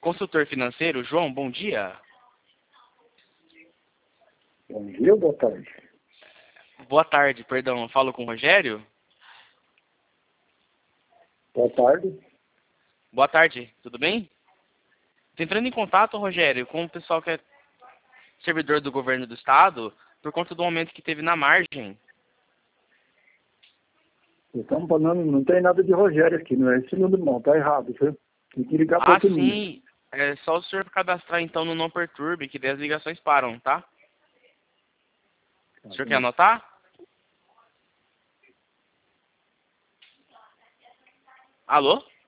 consultor financeiro. João, bom dia. Bom dia ou boa tarde? Boa tarde, perdão. Falo com o Rogério? Boa tarde. Boa tarde, tudo bem? Tô entrando em contato, Rogério, com o pessoal que é servidor do governo do estado, por conta do aumento que teve na margem. Estamos falando, não tem nada de Rogério aqui, não é esse número não, tá errado, viu? Tem que ligar para outro número. Sim. É só o senhor cadastrar então no Não Perturbe, que daí as ligações param, tá? O senhor quer anotar? Alô?